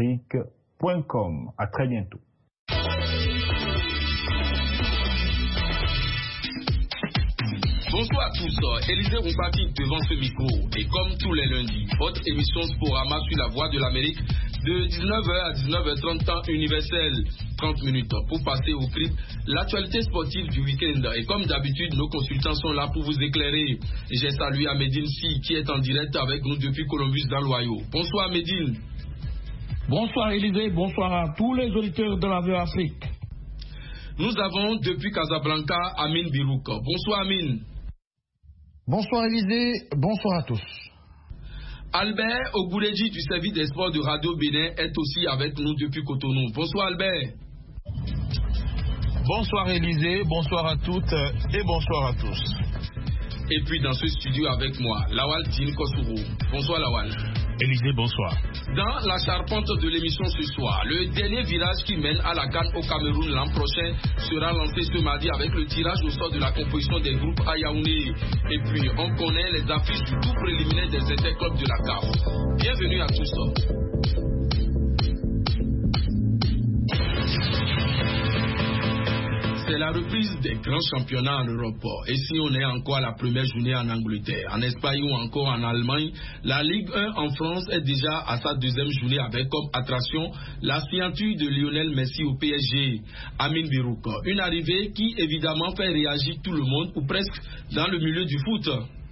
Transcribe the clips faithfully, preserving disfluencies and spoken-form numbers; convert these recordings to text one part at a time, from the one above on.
afrique point com. À très bientôt. Bonsoir à tous, Élisée Roubati devant ce micro. Et comme tous les lundis, votre émission Sporama sur la voie de l'Amérique de dix-neuf heures à dix-neuf heures trente temps universel. trente minutes pour passer au clip l'actualité sportive du week-end. Et comme d'habitude, nos consultants sont là pour vous éclairer. J'ai salué Amédine Si qui est en direct avec nous depuis Columbus dans l'Ohio. Bonsoir Amédine. Bonsoir Élisée, bonsoir à tous les auditeurs de la Voix Afrique. Nous avons depuis Casablanca Amine Birouk. Bonsoir Amine. Bonsoir Élisée, bonsoir à tous. Albert Ogouredji du service des sports de Radio Bénin est aussi avec nous depuis Cotonou. Bonsoir Albert. Bonsoir Élisée, bonsoir à toutes et bonsoir à tous. Et puis dans ce studio avec moi, Lawal Tine Kosouro. Bonsoir Lawal. Élisée, bonsoir. Dans la charpente de l'émission ce soir, le dernier virage qui mène à la CAN au Cameroun l'an prochain sera lancé ce mardi avec le tirage au sort de la composition des groupes à Yaoundé. Et puis, on connaît les affiches du tout préliminaire des interclubs de la C A F. Bienvenue à tous. C'est la reprise des grands championnats en Europe. Et si on est encore à la première journée en Angleterre, en Espagne ou encore en Allemagne, la Ligue un en France est déjà à sa deuxième journée avec comme attraction la signature de Lionel Messi au P S G. Amine Birouk, une arrivée qui évidemment fait réagir tout le monde ou presque dans le milieu du foot.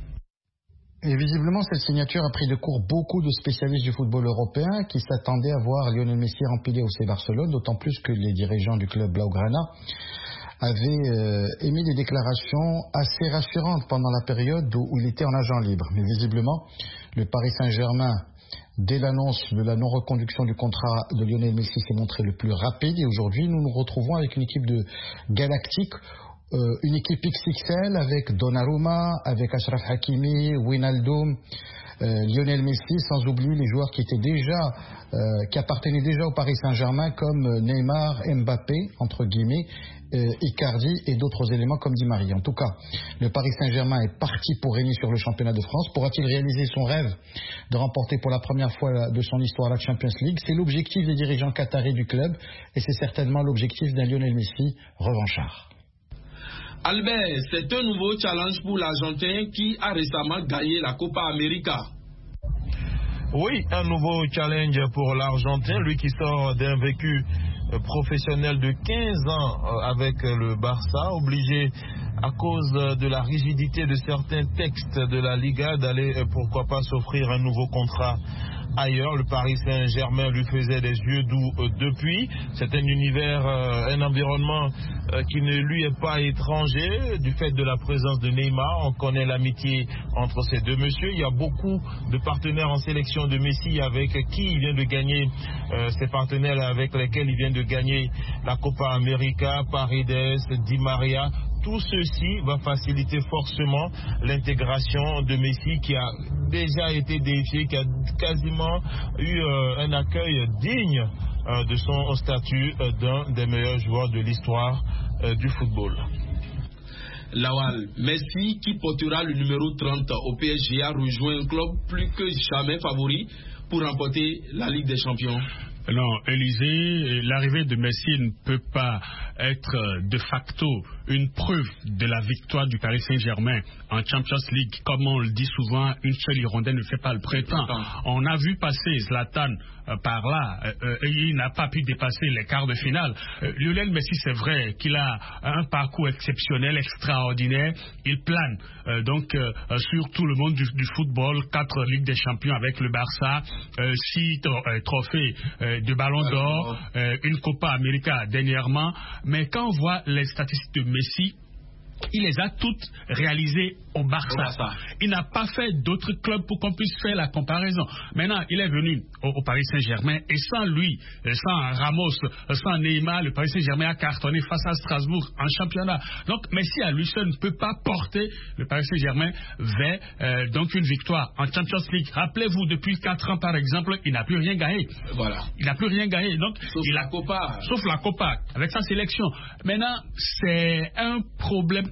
Et visiblement, cette signature a pris de court beaucoup de spécialistes du football européen qui s'attendaient à voir Lionel Messi remplir au F C Barcelone, d'autant plus que les dirigeants du club Blaugrana avaient euh, émis des déclarations assez rassurantes pendant la période où il était en agent libre. Mais visiblement, le Paris Saint-Germain, dès l'annonce de la non-reconduction du contrat de Lionel Messi, s'est montré le plus rapide. Et aujourd'hui, nous nous retrouvons avec une équipe de galactique, euh, une équipe X X L avec Donnarumma, avec Achraf Hakimi, Wijnaldum, euh, Lionel Messi, sans oublier les joueurs qui étaient déjà, euh, qui appartenaient déjà au Paris Saint-Germain, comme Neymar, Mbappé, entre guillemets, Euh, Icardi et d'autres éléments comme Di Maria. En tout cas, le Paris Saint-Germain est parti pour régner sur le championnat de France. Pourra-t-il réaliser son rêve de remporter pour la première fois de son histoire la Champions League? C'est l'objectif des dirigeants qataris du club et c'est certainement l'objectif d'un Lionel Messi revanchard. Albert, c'est un nouveau challenge pour l'Argentin qui a récemment gagné la Copa América. Oui, un nouveau challenge pour l'Argentin, lui qui sort d'un vécu professionnel de quinze ans avec le Barça, obligé à cause de la rigidité de certains textes de la Liga d'aller pourquoi pas s'offrir un nouveau contrat ailleurs. Le Paris Saint-Germain lui faisait des yeux doux euh, depuis. C'est un univers, euh, un environnement euh, qui ne lui est pas étranger du fait de la présence de Neymar. On connaît l'amitié entre ces deux messieurs. Il y a beaucoup de partenaires en sélection de Messi avec qui il vient de gagner, euh, ces partenaires avec lesquels il vient de gagner la Copa América, Paredes, Di Maria. Tout ceci va faciliter forcément l'intégration de Messi qui a déjà été déifié, qui a quasiment eu euh, un accueil digne euh, de son statut euh, d'un des meilleurs joueurs de l'histoire euh, du football. Lawal, Messi qui portera le numéro trente au P S G a rejoint un club plus que jamais favori pour remporter la Ligue des Champions. Non, Élisée, l'arrivée de Messi ne peut pas être de facto une preuve de la victoire du Paris Saint-Germain en Champions League. Comme on le dit souvent, une seule hirondelle ne fait pas le printemps. On a vu passer Zlatan euh, par là, euh, et il n'a pas pu dépasser les quarts de finale. Euh, Lionel Messi, c'est vrai qu'il a un parcours exceptionnel, extraordinaire. Il plane euh, donc euh, sur tout le monde du, du football. Quatre Ligues des Champions avec le Barça, euh, six euh, trophées euh, de Ballon d'Or, euh, une Copa América dernièrement. Mais quand on voit les statistiques de Messi, il les a toutes réalisées au Barça. Au Barça. Il n'a pas fait d'autres clubs pour qu'on puisse faire la comparaison. Maintenant, il est venu au, au Paris Saint-Germain et sans lui, sans Ramos, sans Neymar, le Paris Saint-Germain a cartonné face à Strasbourg en championnat. Donc, Messi à lui seul ne peut pas porter le Paris Saint-Germain vers euh, donc une victoire en Champions League. Rappelez-vous, depuis quatre ans par exemple, il n'a plus rien gagné. Voilà. Il n'a plus rien gagné. Donc, sauf il la a, Copa. Sauf la Copa, avec sa sélection. Maintenant, c'est un problème qui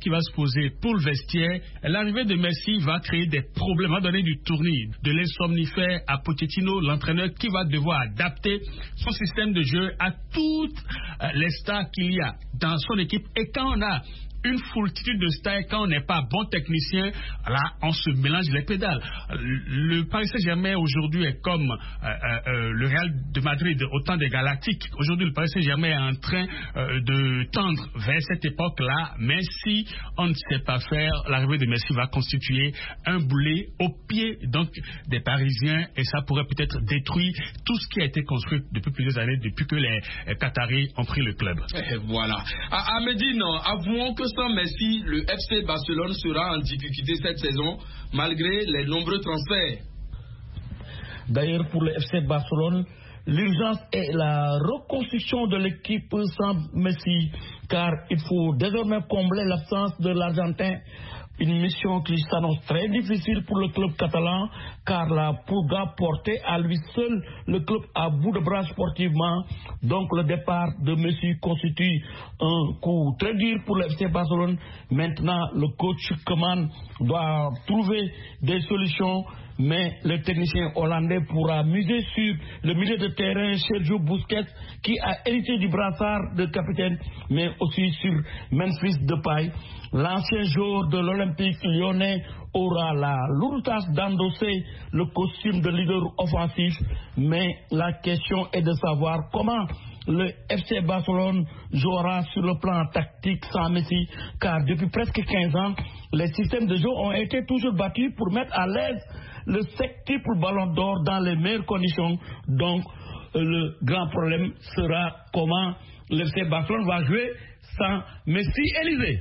qui va se poser pour le vestiaire. L'arrivée de Messi va créer des problèmes, va donner du tournis, de l'insomnifère à Pochettino, l'entraîneur qui va devoir adapter son système de jeu à toutes les stars qu'il y a dans son équipe. Et quand on a une foultitude de stars, quand on n'est pas bon technicien, là, on se mélange les pédales. Le Paris Saint-Germain aujourd'hui est comme euh, euh, le Real de Madrid au temps des Galactiques. Aujourd'hui, le Paris Saint-Germain est en train euh, de tendre vers cette époque-là, mais si on ne sait pas faire, l'arrivée de Messi va constituer un boulet au pied donc des Parisiens, et ça pourrait peut-être détruire tout ce qui a été construit depuis plusieurs années, depuis que les Qataris ont pris le club. Et voilà. À, à Médine, avouons que sans Messi, le F C Barcelone sera en difficulté cette saison, malgré les nombreux transferts. D'ailleurs, pour le F C Barcelone, l'urgence est la reconstruction de l'équipe sans Messi, car il faut désormais combler l'absence de l'Argentin. Une mission qui s'annonce très difficile pour le club catalan, car la Pulga portait à lui seul le club à bout de bras sportivement. Donc le départ de Messi constitue un coup très dur pour le F C Barcelone. Maintenant, le coach Koeman doit trouver des solutions, mais le technicien hollandais pourra miser sur le milieu de terrain Sergio Busquets, qui a hérité du brassard de capitaine, mais aussi sur Memphis Depay. L'ancien joueur de l'Olympique lyonnais aura la lourde tâche d'endosser le costume de leader offensif, mais la question est de savoir comment le F C Barcelone jouera sur le plan tactique sans Messi, car depuis presque quinze ans, les systèmes de jeu ont été toujours battus pour mettre à l'aise le septuple ballon d'or dans les meilleures conditions. Donc le grand problème sera comment le F C Barcelone va jouer sans Messi. Élysée.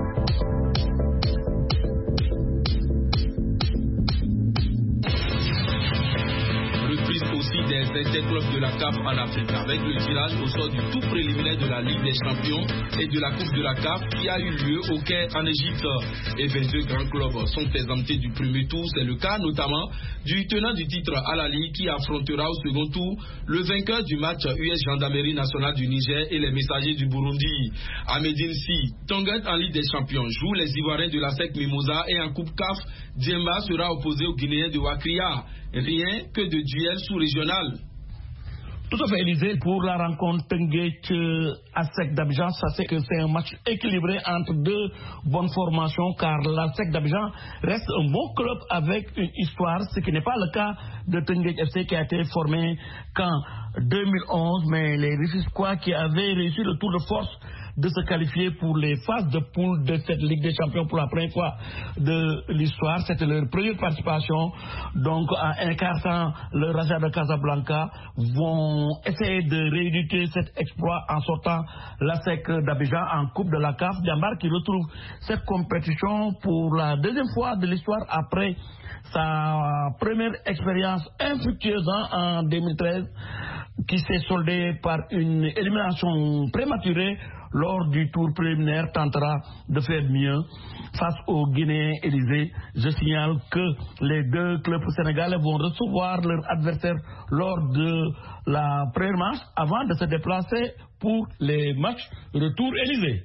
Aussi des interclubs de la C A F en Afrique, avec le tirage au sort du tout préliminaire de la Ligue des Champions et de la Coupe de la C A F qui a eu lieu au Caire en Égypte. Et vingt-deux grands clubs sont exemptés du premier tour. C'est le cas notamment du tenant du titre Al Ahly qui affrontera au second tour le vainqueur du match U S Gendarmerie nationale du Niger et les Messagers du Burundi. À Médine, si Tonguet en Ligue des Champions joue les Ivoiriens de la S E C Mimosa, et en Coupe C A F, Djemba sera opposé aux Guinéens de Wakria. Rien que de duel sous-régional. Tout à fait, Élysée. Pour la rencontre Tenguet-A S E C d'Abidjan, ça c'est que c'est un match équilibré entre deux bonnes formations, car l'A S E C d'Abidjan reste un bon club avec une histoire, ce qui n'est pas le cas de Tenguet F C qui a été formé qu'en deux mille onze, mais les Rufisquois qui avaient réussi le tour de force de se qualifier pour les phases de poule de cette Ligue des Champions pour la première fois de l'histoire. C'était leur première participation. Donc, en incarnant le Raja de Casablanca, vont essayer de rééditer cet exploit en sortant l'A S E C d'Abidjan en Coupe de la C A F. Diambar qui retrouve cette compétition pour la deuxième fois de l'histoire après sa première expérience infructueuse en deux mille treize, qui s'est soldée par une élimination prématurée lors du tour préliminaire, tentera de faire mieux face aux Guinéens. Élysée. Je signale que les deux clubs sénégalais vont recevoir leur adversaire lors de la première match avant de se déplacer pour les matchs retour. Élysée.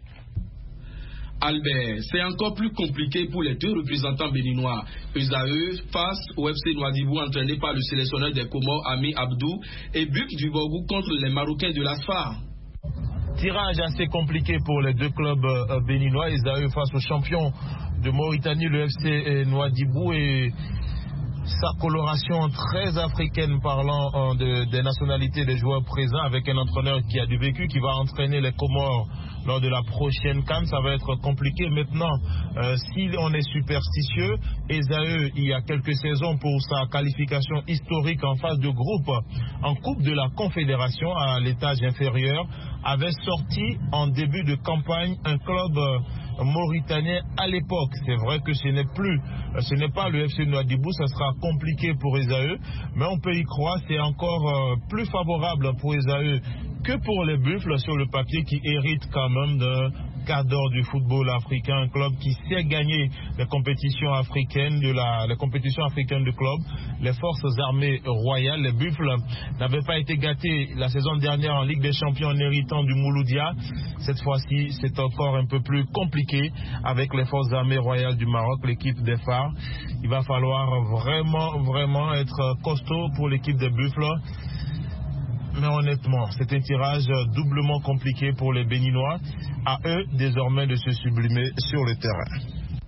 Albert, c'est encore plus compliqué pour les deux représentants béninois. Esaü face au F C Nouadhibou entraîné par le sélectionneur des Comores Ami Abdou, et Buc du Borgou contre les Marocains de l'Asfar. Tirage assez compliqué pour les deux clubs euh, béninois. Esaü face au champion de Mauritanie, le F C Nouadhibou, et sa coloration très africaine parlant euh, de, des nationalités des joueurs présents, avec un entraîneur qui a du vécu, qui va entraîner les Comores lors de la prochaine CAN. Ça va être compliqué. Maintenant, euh, si on est superstitieux, Esaü, il y a quelques saisons, pour sa qualification historique en phase de groupe en Coupe de la Confédération à l'étage inférieur, avait sorti en début de campagne un club euh, mauritanien à l'époque. C'est vrai que ce n'est plus, ce n'est pas le F C Nouadhibou, ça sera compliqué pour Esaü, mais on peut y croire. C'est encore euh, plus favorable pour Esaü que pour les Buffles sur le papier, qui héritent quand même d'un cadre du football africain, un club qui sait gagner les compétitions africaines de la, les compétitions africaines de club. Les forces armées royales, les Buffles, n'avaient pas été gâtés la saison dernière en Ligue des Champions en héritant du Mouloudia. Cette fois-ci, c'est encore un peu plus compliqué avec les forces armées royales du Maroc, l'équipe des phares. Il va falloir vraiment, vraiment être costaud pour l'équipe des Buffles. Mais honnêtement, c'est un tirage doublement compliqué pour les Béninois. À eux, désormais, de se sublimer sur le terrain.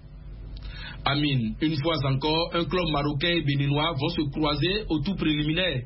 Amine, une fois encore, un club marocain et béninois vont se croiser au tout préliminaire.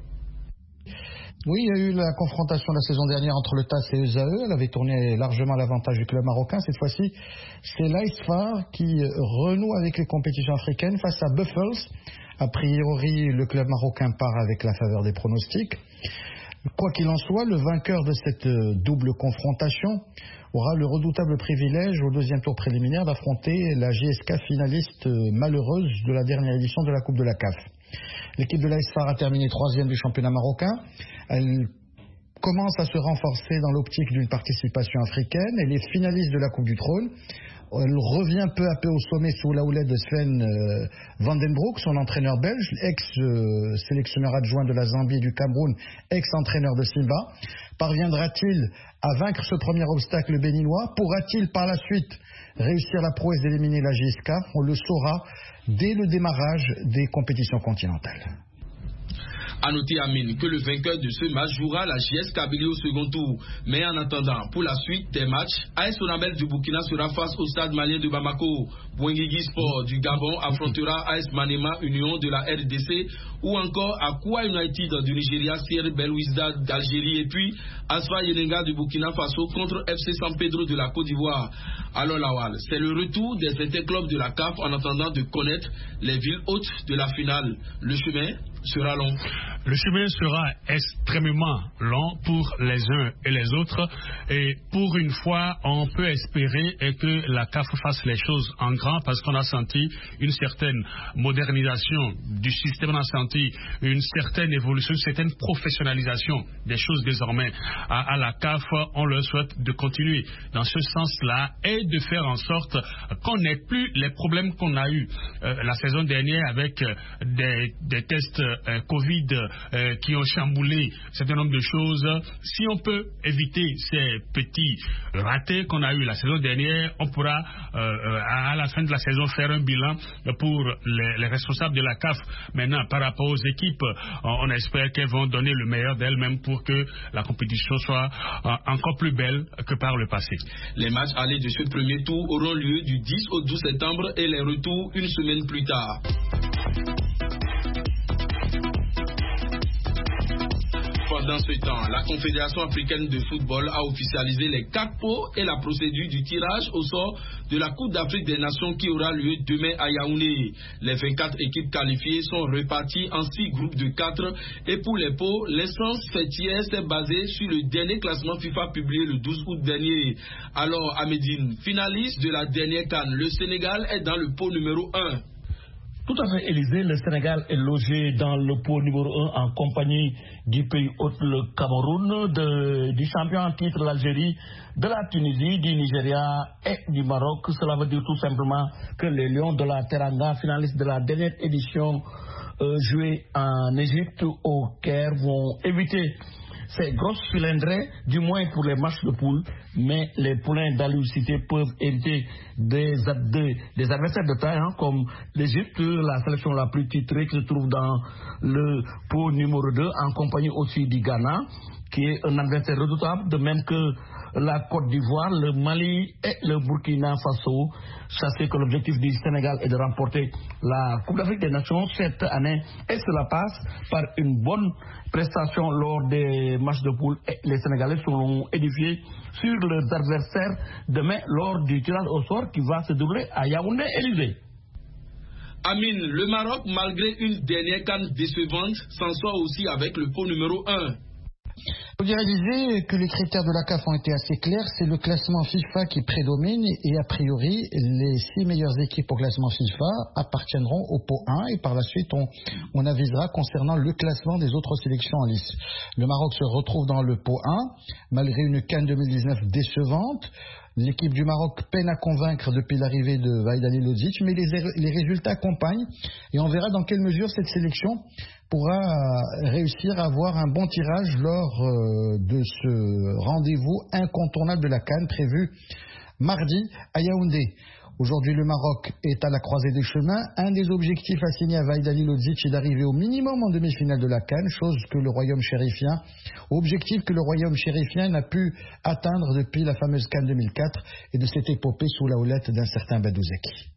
Oui, il y a eu la confrontation la saison dernière entre le T A S et E S A E. Elle avait tourné largement à l'avantage du club marocain. Cette fois-ci, c'est l'Aïsfar qui renoue avec les compétitions africaines face à Buffles. A priori, le club marocain part avec la faveur des pronostics. Quoi qu'il en soit, le vainqueur de cette double confrontation aura le redoutable privilège au deuxième tour préliminaire d'affronter la J S K finaliste malheureuse de la dernière édition de la Coupe de la C A F. L'équipe de l'Aïsfar a terminé troisième du championnat marocain. Elle commence à se renforcer dans l'optique d'une participation africaine. Elle est finaliste de la Coupe du Trône. Elle revient peu à peu au sommet sous la houlette de Sven euh, Vandenbroek, son entraîneur belge, ex-sélectionneur euh, adjoint de la Zambie et du Cameroun, ex-entraîneur de Simba. Parviendra-t-il à vaincre ce premier obstacle béninois? Pourra-t-il par la suite réussir la prouesse d'éliminer la J S K? On le saura dès le démarrage des compétitions continentales. A noter, Amine, que le vainqueur de ce match jouera la J S Kabylie au second tour. Mais en attendant, pour la suite des matchs, A S Onabel du Burkina sera face au stade malien de Bamako. Bouengui Sport du Gabon affrontera A S Manema Union de la R D C, ou encore Akwa United du Nigeria, Sierra Belouizdad d'Algérie, et puis Asfa Yenenga du Burkina Faso contre F C San Pedro de la Côte d'Ivoire. Alors Lawal, c'est le retour des interclubs de la C A F en attendant de connaître les villes hôtes de la finale. Le chemin sera long. Le chemin sera extrêmement long pour les uns et les autres, et pour une fois, on peut espérer que la C A F fasse les choses en grand, parce qu'on a senti une certaine modernisation du système, on a senti une certaine évolution, une certaine professionnalisation des choses désormais à, à la C A F. On leur souhaite de continuer dans ce sens-là et de faire en sorte qu'on n'ait plus les problèmes qu'on a eu euh, la saison dernière avec euh, des, des tests euh, Covid euh, qui ont chamboulé un certain nombre de choses. Si on peut éviter ces petits ratés qu'on a eu la saison dernière, on pourra euh, à la fin de la saison faire un bilan pour les, les responsables de la C A F. Maintenant, par rapport aux équipes, on, on espère qu'elles vont donner le meilleur d'elles-mêmes pour que la compétition soit euh, encore plus belle que par le passé. Les matchs allés de ce premier tour auront lieu du dix au douze septembre et les retours une semaine plus tard. Pendant ce temps, la Confédération africaine de football a officialisé les quatre pots et la procédure du tirage au sort de la Coupe d'Afrique des Nations qui aura lieu demain à Yaoundé. Les vingt-quatre équipes qualifiées sont reparties en six groupes de quatre, et pour les pots, l'instance fêtière s'est basée sur le dernier classement FIFA publié le douze août dernier. Alors, à Médine, finaliste de la dernière CAN, le Sénégal est dans le pot numéro un. Tout à fait, Élysée, le Sénégal est logé dans le pot numéro un en compagnie du pays hôte, le Cameroun, de, du champion en titre, l'Algérie, de la Tunisie, du Nigeria et du Maroc. Cela veut dire tout simplement que les Lions de la Teranga, finalistes de la dernière édition euh, jouée en Égypte au Caire, vont éviter ces grosses cylindrées, du moins pour les matchs de poule, mais les poulains d'Aliou Cité peuvent éviter des, des, des adversaires de taille, hein, comme l'Égypte, la sélection la plus titrée qui se trouve dans le pot numéro deux, en compagnie aussi du Ghana, qui est un adversaire redoutable, de même que la Côte d'Ivoire, le Mali et le Burkina Faso. Sachez que l'objectif du Sénégal est de remporter la Coupe d'Afrique des Nations cette année, et cela passe par une bonne prestation lors des matchs de poule, et les Sénégalais seront édifiés sur leurs adversaires demain lors du tirage au sort qui va se dérouler à Yaoundé-Élysée. Amine, le Maroc, malgré une dernière CAN décevante, s'en sort aussi avec le pot numéro un. Il faut dire, Élisée, que les critères de la C A F ont été assez clairs. C'est le classement FIFA qui prédomine et a priori, les six meilleures équipes au classement FIFA appartiendront au pot un et par la suite, on, on avisera concernant le classement des autres sélections en lice. Le Maroc se retrouve dans le pot un, malgré une CAN deux mille dix-neuf décevante. L'équipe du Maroc peine à convaincre depuis l'arrivée de Vahid Halilovic, mais les, les résultats accompagnent et on verra dans quelle mesure cette sélection pourra réussir à avoir un bon tirage lors euh, de ce rendez-vous incontournable de la CAN prévu mardi à Yaoundé. Aujourd'hui, le Maroc est à la croisée des chemins. Un des objectifs assignés à Vahid Halilovic est d'arriver au minimum en demi-finale de la CAN, chose que le royaume chérifien, objectif que le royaume chérifien n'a pu atteindre depuis la fameuse CAN deux mille quatre et de cette épopée sous la houlette d'un certain Badouzeki.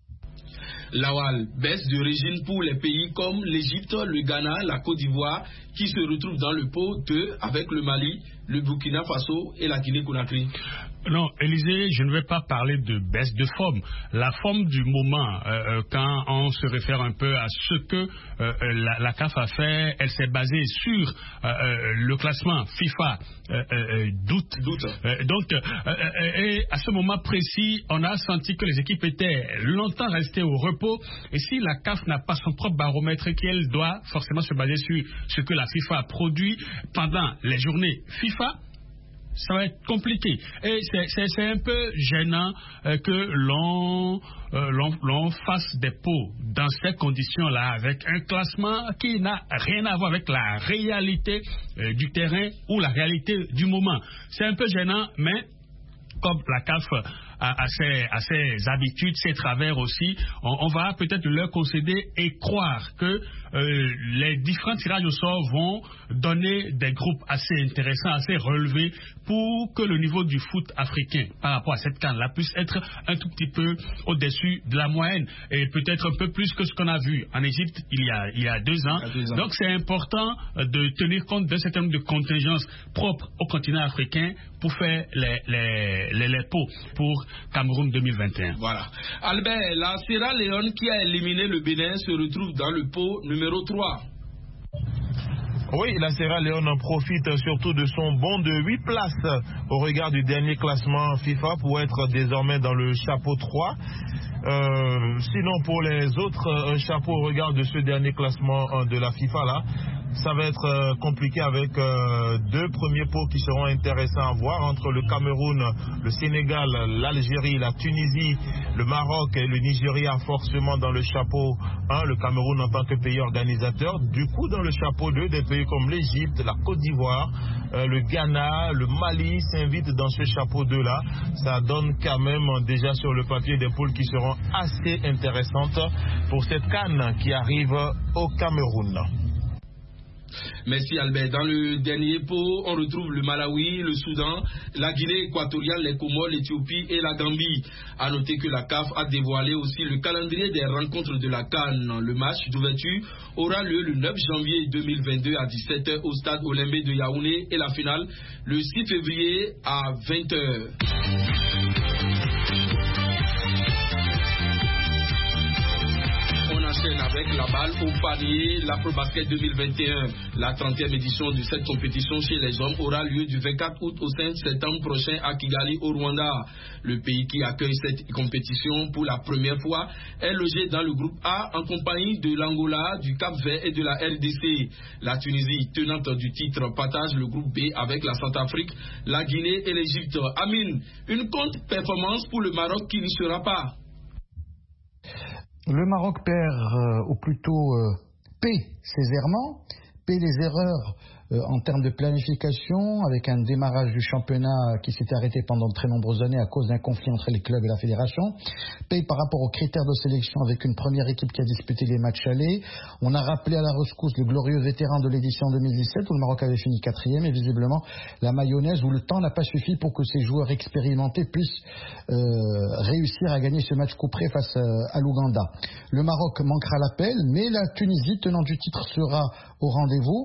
Lawal, baisse de régime pour les pays comme l'Égypte, le Ghana, la Côte d'Ivoire, qui se retrouvent dans le pot deux avec le Mali, le Burkina Faso et la Guinée-Conakry. Non, Élisée, je ne vais pas parler de baisse de forme. La forme du moment, euh, quand on se réfère un peu à ce que euh, la, la C A F a fait, elle s'est basée sur euh, le classement FIFA euh, euh, d'août. Euh, donc, euh, et à ce moment précis, on a senti que les équipes étaient longtemps restées au repos. Et si la C A F n'a pas son propre baromètre, qu'elle doit forcément se baser sur ce que la FIFA produit pendant les journées FIFA, ça va être compliqué. Et c'est un peu gênant euh, que l'on euh, l'on fasse des pots dans ces conditions-là, avec un classement qui n'a rien à voir avec la réalité euh, du terrain ou la réalité du moment. C'est un peu gênant, mais comme la C A F a, a, ses, a ses habitudes, ses travers aussi, on, on va peut-être leur concéder et croire que euh, les différents tirages au sort vont donner des groupes assez intéressants, assez relevés pour que le niveau du foot africain par rapport à cette CAN-là puisse être un tout petit peu au-dessus de la moyenne et peut-être un peu plus que ce qu'on a vu en Égypte il y a, il y a deux ans. deux ans. Donc c'est important de tenir compte d'un certain nombre de contingences propres au continent africain pour faire les, les, les, les pots pour Cameroun deux mille vingt et un. Voilà. Albert, la Sierra Leone qui a éliminé le Bénin se retrouve dans le pot numéro trois. Oui, la Sierra Leone en profite surtout de son bond de huit places au regard du dernier classement FIFA pour être désormais dans le chapeau trois. Euh, sinon, pour les autres euh, chapeaux au regard de ce dernier classement euh, de la FIFA là, ça va être euh, compliqué avec euh, deux premiers pots qui seront intéressants à voir entre le Cameroun, le Sénégal, l'Algérie, la Tunisie, le Maroc et le Nigeria forcément dans le chapeau un, le Cameroun en tant que pays organisateur. Du coup, dans le chapeau deux, des pays comme l'Égypte, la Côte d'Ivoire, euh, le Ghana, le Mali s'invitent dans ce chapeau deux là. Ça donne quand même déjà sur le papier des poules qui seront assez intéressantes pour cette CAN qui arrive au Cameroun. Merci Albert. Dans le dernier pot, on retrouve le Malawi, le Soudan, la Guinée équatoriale, les Comores, l'Éthiopie et la Gambie. A noter que la C A F a dévoilé aussi le calendrier des rencontres de la CAN. Le match d'ouverture aura lieu le neuf janvier deux mille vingt-deux à dix-sept heures au stade Olembe de Yaoundé et la finale le six février à vingt heures. Avec la balle au panier, l'Afrobasket deux mille vingt et un. La trentième édition de cette compétition chez les hommes aura lieu du vingt-quatre août au cinq septembre prochain à Kigali au Rwanda. Le pays qui accueille cette compétition pour la première fois est logé dans le groupe A en compagnie de l'Angola, du Cap-Vert et de la R D C. La Tunisie, tenante du titre, partage le groupe B avec la Centrafrique, la Guinée et l'Égypte. Amine, une contre-performance pour le Maroc qui n'y sera pas. Le Maroc perd, euh, ou plutôt euh, paie ses errements, paie les erreurs euh, en termes de planification, avec un démarrage du championnat qui s'était arrêté pendant de très nombreuses années à cause d'un conflit entre les clubs et la fédération, paie par rapport aux critères de sélection avec une première équipe qui a disputé les matchs allés. On a rappelé à la rescousse le glorieux vétéran de l'édition deux mille dix-sept où le Maroc avait fini quatrième et visiblement la mayonnaise où le temps n'a pas suffi pour que ces joueurs expérimentés puissent euh, réussir à gagner ce match coup près face à, à l'Ouganda. Le Maroc manquera l'appel, mais la Tunisie, tenant du titre, sera au rendez-vous.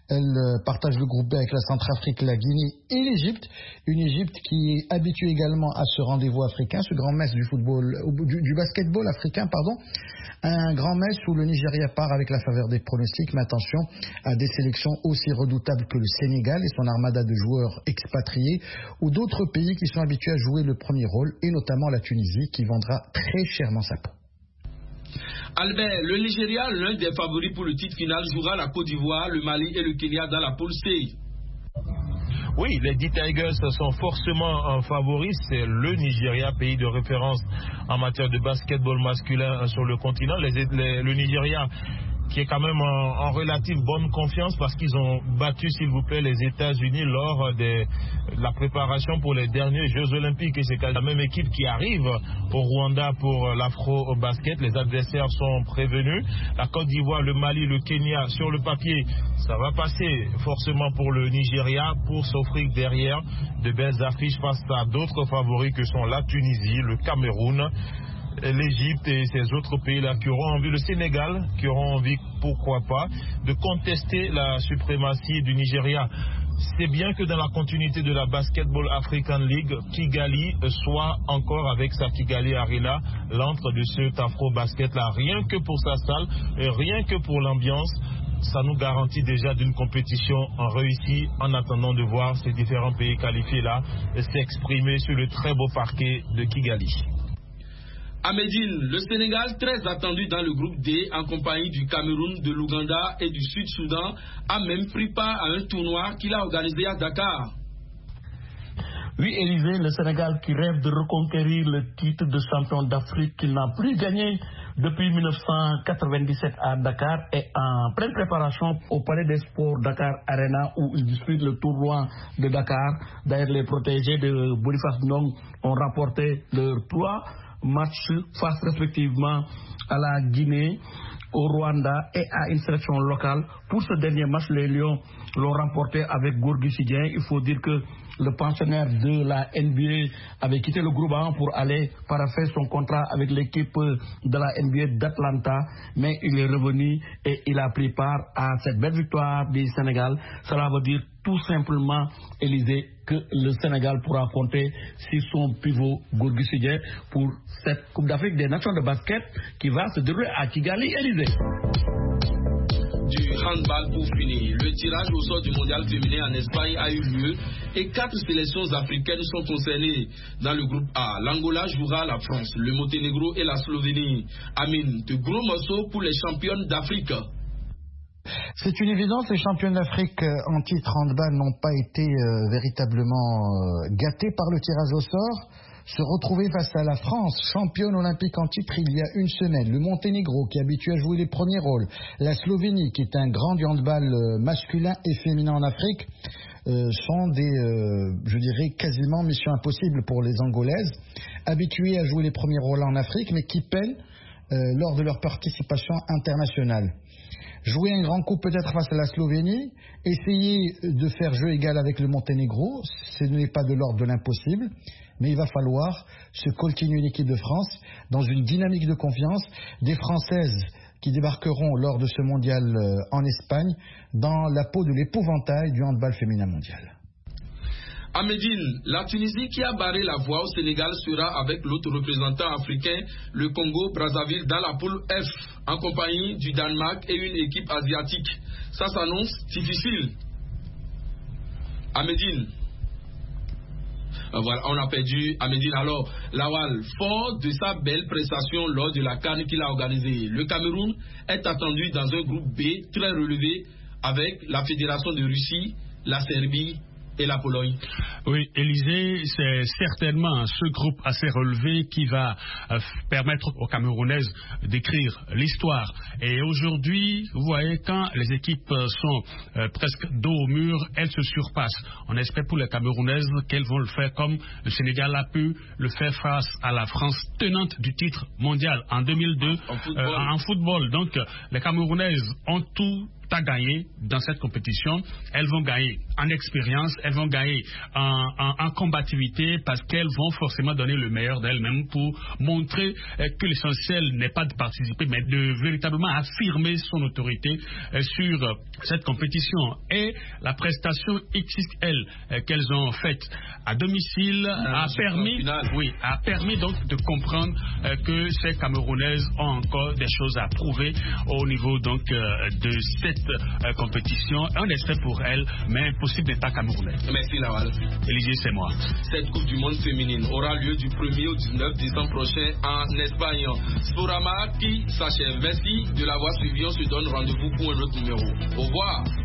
Elle partage le groupe B avec la Centrafrique, la Guinée et l'Égypte. Une Égypte qui est habituée également à ce rendez-vous africain, ce grand mess du football, du, du basketball africain, pardon. Un grand mess où le Nigeria part avec la faveur des pronostics, mais attention à des sélections aussi redoutables que le Sénégal et son armada de joueurs expatriés, ou d'autres pays qui sont habitués à jouer le premier rôle, et notamment la Tunisie qui vendra très chèrement sa peau. Albert, le Nigeria, l'un des favoris pour le titre final, jouera la Côte d'Ivoire, le Mali et le Kenya dans la poule C. Oui, les dix Tigers sont forcément favoris. C'est le Nigeria, pays de référence en matière de basketball masculin sur le continent. Les, les, le Nigeria qui est quand même en, en relative bonne confiance parce qu'ils ont battu, s'il vous plaît, les États-Unis lors de la préparation pour les derniers Jeux Olympiques. Et c'est la même équipe qui arrive au Rwanda pour l'Afro-Basket. Les adversaires sont prévenus. La Côte d'Ivoire, le Mali, le Kenya, sur le papier, ça va passer forcément pour le Nigeria pour s'offrir derrière de belles affiches face à d'autres favoris que sont la Tunisie, le Cameroun, l'Égypte et ces autres pays-là qui auront envie, le Sénégal, qui auront envie, pourquoi pas, de contester la suprématie du Nigeria. C'est bien que dans la continuité de la Basketball African League, Kigali soit encore avec sa Kigali Arena l'antre de cet afro-basket-là. Rien que pour sa salle, et rien que pour l'ambiance, ça nous garantit déjà d'une compétition en réussie en attendant de voir ces différents pays qualifiés-là s'exprimer sur le très beau parquet de Kigali. À Médine, le Sénégal, très attendu dans le groupe D, en compagnie du Cameroun, de l'Ouganda et du Sud-Soudan, a même pris part à un tournoi qu'il a organisé à Dakar. Oui, Élisée, le Sénégal qui rêve de reconquérir le titre de champion d'Afrique qu'il n'a plus gagné depuis mille neuf cent quatre-vingt-dix-sept à Dakar est en pleine préparation au Palais des Sports Dakar Arena où il dispute le tournoi de Dakar. D'ailleurs, les protégés de Boniface Ndong ont rapporté leurs trois matchs face respectivement à la Guinée, au Rwanda et à une sélection locale. Pour ce dernier match, les Lions l'ont remporté avec Gorgui Sidien. Il faut dire que le pensionnaire de la N B A avait quitté le groupe A pour aller paraffer son contrat avec l'équipe de la N B A d'Atlanta, mais il est revenu et il a pris part à cette belle victoire du Sénégal. Cela veut dire tout simplement, Élysée, que le Sénégal pourra compter sur son pivot Gorgui Sidien pour cette Coupe d'Afrique des Nations de basket qui va se dérouler à Kigali, Élysée. Du handball pour finir. Le tirage au sort du mondial féminin en Espagne a eu lieu et quatre sélections africaines sont concernées. Dans le groupe A, l'Angola jouera la France, le Monténégro et la Slovénie. Amine, de gros morceaux pour les championnes d'Afrique. C'est une évidence, les championnes d'Afrique en titre handball n'ont pas été euh, véritablement euh, gâtés par le tirage au sort. Se retrouver face à la France, championne olympique en titre il y a une semaine, le Monténégro qui est habitué à jouer les premiers rôles, la Slovénie qui est un grand du handball euh, masculin et féminin en Afrique, euh, sont des, euh, je dirais, quasiment mission impossible pour les Angolaises, habituées à jouer les premiers rôles en Afrique, mais qui peinent euh, lors de leur participation internationale. Jouer un grand coup peut-être face à la Slovénie, essayer de faire jeu égal avec le Monténégro, ce n'est pas de l'ordre de l'impossible, mais il va falloir se coltiner une équipe de France dans une dynamique de confiance, des Françaises qui débarqueront lors de ce mondial en Espagne dans la peau de l'épouvantail du handball féminin mondial. À Médine, la Tunisie qui a barré la voie au Sénégal sera avec l'autre représentant africain, le Congo-Brazzaville, dans la poule F, en compagnie du Danemark et une équipe asiatique. Ça s'annonce difficile. À Médine. Voilà, on a perdu à Médine. Alors, Lawal, fort de sa belle prestation lors de la CAN qu'il a organisée, le Cameroun est attendu dans un groupe B très relevé avec la Fédération de Russie, la Serbie et la Pologne. Oui, Élysée, c'est certainement ce groupe assez relevé qui va euh, permettre aux Camerounaises d'écrire l'histoire. Et aujourd'hui, vous voyez, quand les équipes sont euh, presque dos au mur, elles se surpassent. On espère pour les Camerounaises qu'elles vont le faire comme le Sénégal a pu le faire face à la France tenante du titre mondial en deux mille deux en football. Euh, en football. Donc, les Camerounaises ont tout à gagner dans cette compétition. Elles vont gagner en expérience, elles vont gagner en, en, en combativité parce qu'elles vont forcément donner le meilleur d'elles-mêmes pour montrer euh, que l'essentiel n'est pas de participer mais de véritablement affirmer son autorité euh, sur euh, cette compétition. Et la prestation X X L euh, qu'elles ont faite à domicile a permis, oui, a permis donc de comprendre euh, que ces Camerounaises ont encore des choses à prouver au niveau donc euh, de cette euh, compétition. Un essai pour elles, mais impossible d'être camerounais. Merci Lawal. Élisée, c'est moi. Cette Coupe du Monde féminine aura lieu du premier au dix-neuf décembre prochain en Espagne. Sporama qui s'achève. Merci de l'avoir suivi. On se donne rendez-vous pour un autre numéro. Au revoir.